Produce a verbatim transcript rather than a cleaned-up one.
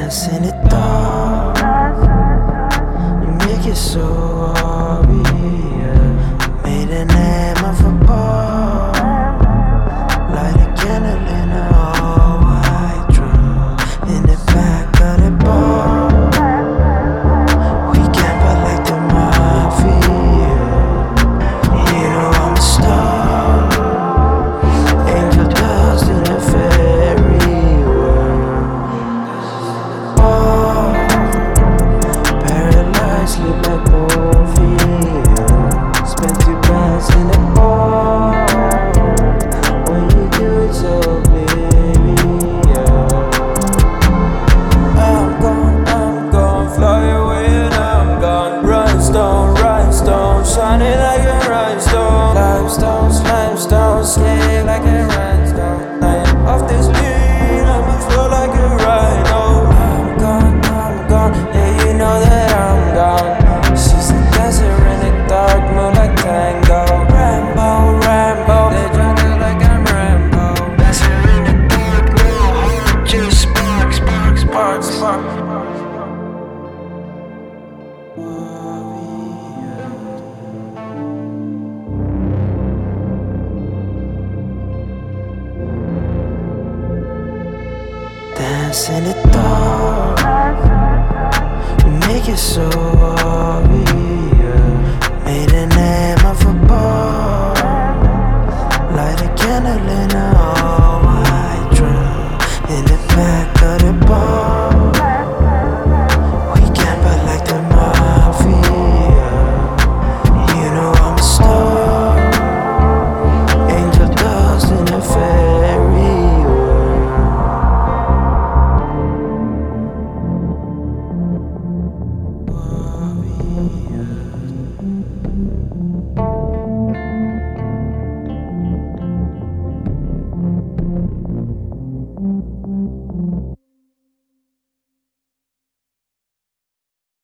Dance in the dark, you make it so obvious. Made a name of a bar, light a candle in a all-white drum. In the back of the bar, we gamble like the mafia. You know I'm a star, angel dust in a fairy world. Oh, paralyzed, sleep like morphine. Spent two bands in the bar. When you do it so oblivious. I'm gone, I'm gone, fly away and I'm gone. Rhinestone, rhinestone, shining like a rhinestone. Limestones, limestone, slave like a rhinestone. Lying off this lead, I'm in flow like a rhino. I'm gone, I'm gone, yeah you know that I'm gone. She's a dancer in the dark, moon like tango. Rambo, Rambo, they drunk it like I'm Rambo. Dancer in the dark, no heart, just spark, spark, spark, spark. Dance in the dark, you make it so obvious.